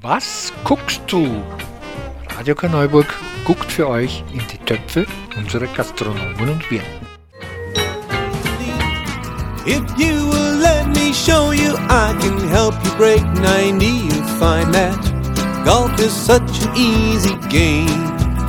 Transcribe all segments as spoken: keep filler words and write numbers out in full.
Was guckst du? Radio Korneuburg guckt für euch in die Töpfe unserer Gastronomen und Wirten. If you will let me show you, I can help you break ninety. You'll find that golf is such an easy game.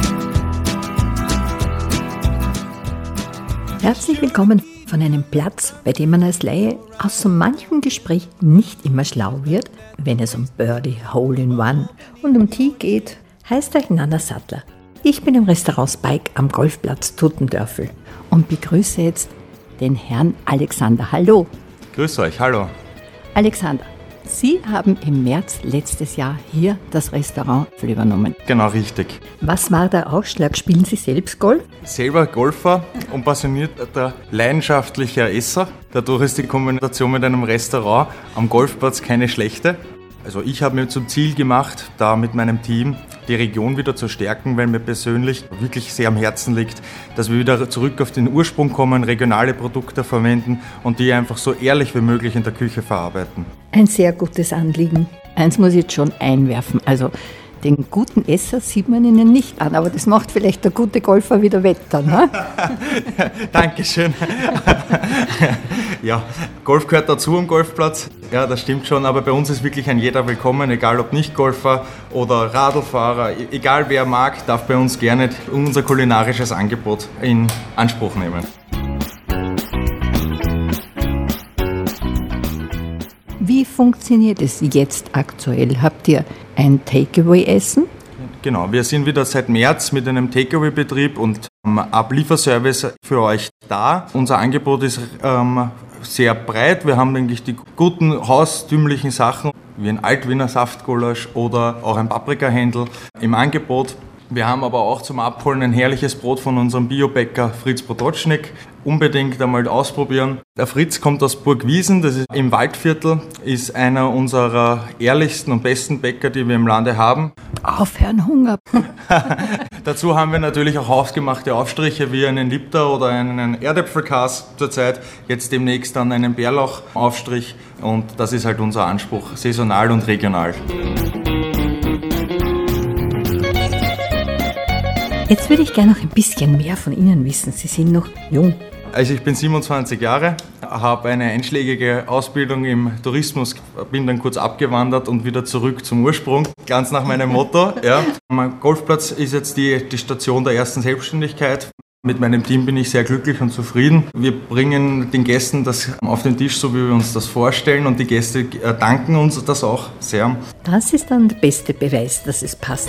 Herzlich willkommen von einem Platz, bei dem man als Laie aus so manchem Gespräch nicht immer schlau wird, wenn es um Birdie, Hole in One und um Tee geht, heißt euch Nanna Sattler. Ich bin im Restaurant Spike am Golfplatz Tuttendörfel und begrüße jetzt den Herrn Alexander. Hallo. Grüß euch, hallo. Alexander, Sie haben im März letztes Jahr hier das Restaurant übernommen. Genau, richtig. Was war der Ausschlag? Spielen Sie selbst Golf? Selber Golfer und passionierter, leidenschaftlicher Esser. Dadurch ist die Kombination mit einem Restaurant am Golfplatz keine schlechte. Also ich habe mir zum Ziel gemacht, da mit meinem Team die Region wieder zu stärken, weil mir persönlich wirklich sehr am Herzen liegt, dass wir wieder zurück auf den Ursprung kommen, regionale Produkte verwenden und die einfach so ehrlich wie möglich in der Küche verarbeiten. Ein sehr gutes Anliegen. Eins muss ich jetzt schon einwerfen, also den guten Esser sieht man Ihnen nicht an, aber das macht vielleicht der gute Golfer wieder wett dann, ne? Dankeschön. Ja, Golf gehört dazu am Golfplatz, ja, das stimmt schon, aber bei uns ist wirklich ein jeder willkommen, egal ob Nicht-Golfer oder Radlfahrer, egal wer mag, darf bei uns gerne unser kulinarisches Angebot in Anspruch nehmen. Wie funktioniert es jetzt aktuell? Habt ihr ein Takeaway-Essen? Genau, wir sind wieder seit März mit einem Takeaway-Betrieb und ähm, Ablieferservice für euch da. Unser Angebot ist ähm, sehr breit. Wir haben eigentlich die guten haustümlichen Sachen wie ein Altwiener Saftgulasch oder auch ein Paprikahändel im Angebot. Wir haben aber auch zum Abholen ein herrliches Brot von unserem Biobäcker Fritz Potocznik. Unbedingt einmal ausprobieren. Der Fritz kommt aus Burgwiesen, das ist im Waldviertel, ist einer unserer ehrlichsten und besten Bäcker, die wir im Lande haben. Aufhören, Hunger. Dazu haben wir natürlich auch hausgemachte Aufstriche wie einen Lipter oder einen Erdäpfelkas zurzeit. Jetzt demnächst dann einen Bärlauchaufstrich und das ist halt unser Anspruch, saisonal und regional. Jetzt würde ich gerne noch ein bisschen mehr von Ihnen wissen. Sie sind noch jung. Also ich bin siebenundzwanzig Jahre, habe eine einschlägige Ausbildung im Tourismus, bin dann kurz abgewandert und wieder zurück zum Ursprung, ganz nach meinem Motto. Ja. Mein Golfplatz ist jetzt die, die Station der ersten Selbstständigkeit. Mit meinem Team bin ich sehr glücklich und zufrieden. Wir bringen den Gästen das auf den Tisch, so wie wir uns das vorstellen, und die Gäste danken uns das auch sehr. Das ist dann der beste Beweis, dass es passt.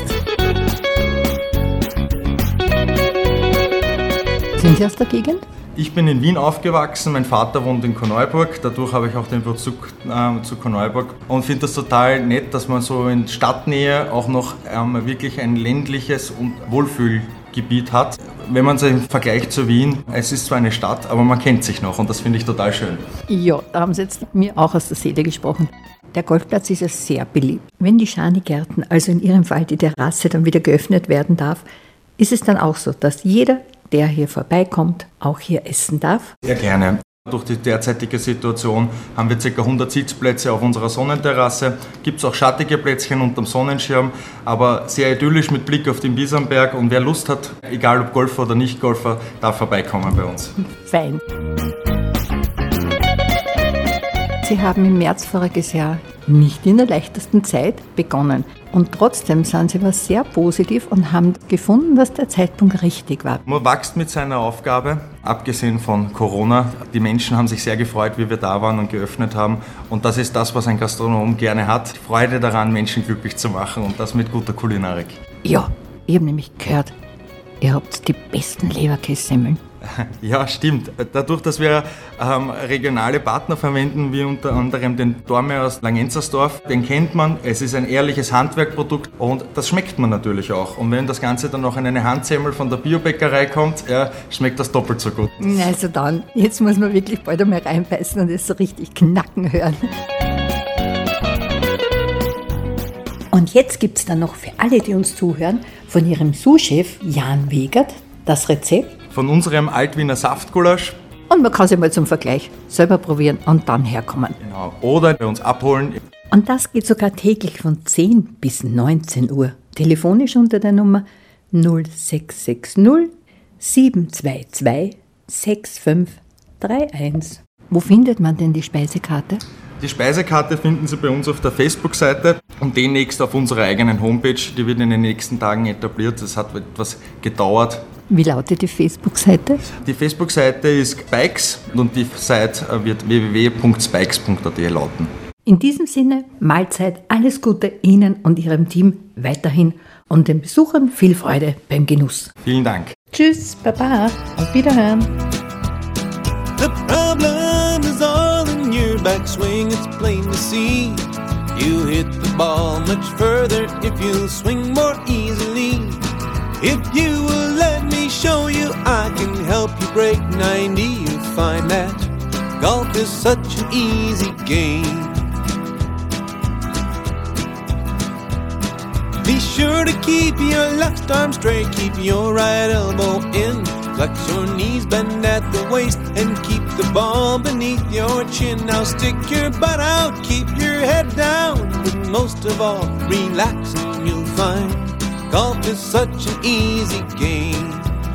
Sind Sie aus der Gegend? Ich bin in Wien aufgewachsen, mein Vater wohnt in Korneuburg, dadurch habe ich auch den Bezug äh, zu Korneuburg und finde das total nett, dass man so in Stadtnähe auch noch ähm, wirklich ein ländliches und Wohlfühlgebiet hat. Wenn man es im Vergleich zu Wien, es ist zwar eine Stadt, aber man kennt sich noch und das finde ich total schön. Ja, da haben Sie jetzt mir auch aus der Seele gesprochen. Der Golfplatz ist ja sehr beliebt. Wenn die Schanigärten, also in Ihrem Fall die Terrasse, dann wieder geöffnet werden darf, ist es dann auch so, dass jeder, der hier vorbeikommt, auch hier essen darf? Sehr gerne. Durch die derzeitige Situation haben wir ca. hundert Sitzplätze auf unserer Sonnenterrasse. Gibt es auch schattige Plätzchen unterm Sonnenschirm, aber sehr idyllisch mit Blick auf den Biesenberg. Und wer Lust hat, egal ob Golfer oder Nicht-Golfer, darf vorbeikommen bei uns. Fein. Sie haben im März voriges Jahr nicht in der leichtesten Zeit begonnen. Und trotzdem sind Sie was sehr positiv und haben gefunden, dass der Zeitpunkt richtig war. Man wächst mit seiner Aufgabe, abgesehen von Corona. Die Menschen haben sich sehr gefreut, wie wir da waren und geöffnet haben. Und das ist das, was ein Gastronom gerne hat. Freude daran, Menschen glücklich zu machen und das mit guter Kulinarik. Ja, ich habe nämlich gehört, ihr habt die besten Leberkässemmeln. Ja, stimmt. Dadurch, dass wir ähm, regionale Partner verwenden, wie unter anderem den Dorme aus Langenzersdorf, den kennt man. Es ist ein ehrliches Handwerkprodukt und das schmeckt man natürlich auch. Und wenn das Ganze dann noch in eine Handsemmel von der Biobäckerei kommt, ja, schmeckt das doppelt so gut. Also dann, jetzt muss man wirklich bald einmal reinbeißen und es so richtig knacken hören. Und jetzt gibt es dann noch für alle, die uns zuhören, von Ihrem Sous-Chef Jan Wegert das Rezept von unserem Altwiener Saftgulasch. Und man kann sie mal zum Vergleich selber probieren und dann herkommen. Genau. Oder bei uns abholen. Und das geht sogar täglich von zehn bis neunzehn Uhr. Telefonisch unter der Nummer null sechs sechs null sieben zwei zwei sechs fünf drei eins. Wo findet man denn die Speisekarte? Die Speisekarte finden Sie bei uns auf der Facebook-Seite und demnächst auf unserer eigenen Homepage. Die wird in den nächsten Tagen etabliert. Das hat etwas gedauert. Wie lautet die Facebook-Seite? Die Facebook-Seite ist Spikes und die Seite wird w w w punkt spikes punkt a t lauten. In diesem Sinne, Mahlzeit, alles Gute Ihnen und Ihrem Team weiterhin und den Besuchern viel Freude beim Genuss. Vielen Dank. Tschüss, Baba, auf Wiederhören. The problem is all in your backswing, it's plain to see. You hit the ball much further if you swing more easily. If you will let me show you, I can help you break ninety. You find that golf is such an easy game. Be sure to keep your left arm straight, keep your right elbow in. Flex your knees, bend at the waist, and keep the ball beneath your chin. Now stick your butt out, keep your head down, but most of all, relax and you'll find golf is such an easy game.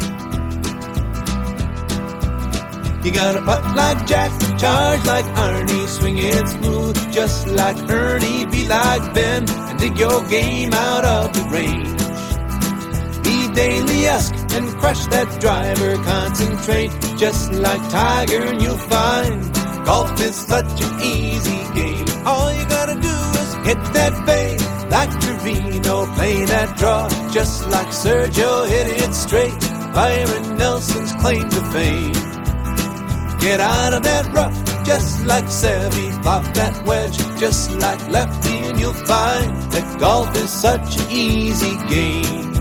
You gotta putt like Jack, charge like Arnie, swing it smooth just like Ernie, be like Ben, and dig your game out of the range. Be Daly-esque and crush that driver, concentrate just like Tiger, and you'll find golf is such an easy game. All you gotta do is hit that fade like Trevino, play that draw just like Sergio, hit it straight, Byron Nelson's claim to fame. Get out of that rough just like Seve, flop that wedge just like Lefty, and you'll find that golf is such an easy game.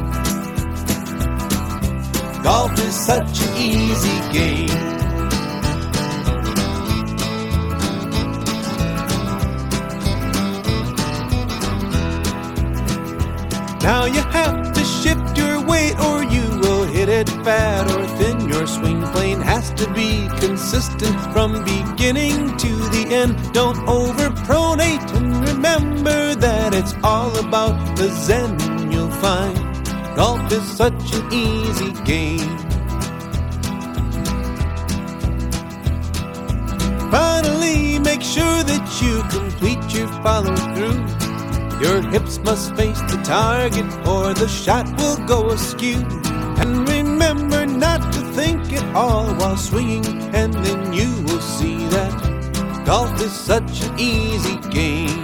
Golf is such an easy game. Now you have to shift your weight or you will hit it fat or thin. Your swing plane has to be consistent from beginning to the end. Don't overpronate and remember that it's all about the zen. You'll find golf is such an easy game. Finally, make sure that you complete your follow through. Your hips must face the target or the shot will go askew. And remember not to think at all while swinging, and then you will see that golf is such an easy game.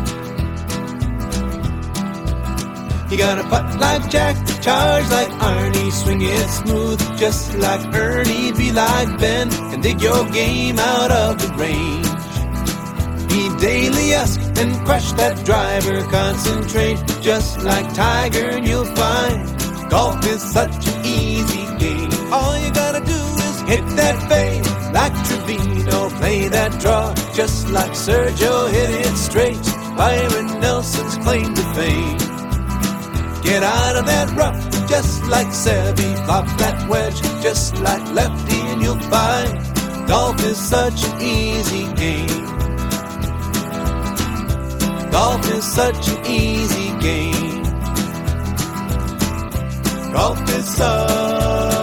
You gotta putt like Jack, charge like Arnie, swing it smooth just like Ernie, be like Ben, and dig your game out of the range. Be Daly-esque and crush that driver, concentrate just like Tiger, and you'll find golf is such an easy game. All you gotta do is hit that fade like Trevino, play that draw just like Sergio, hit it straight, Byron Nelson's claim to fame. Get out of that rough just like Seve, flop that wedge just like Lefty, and you'll find golf is such an easy game. Golf is such an easy game. Golf is such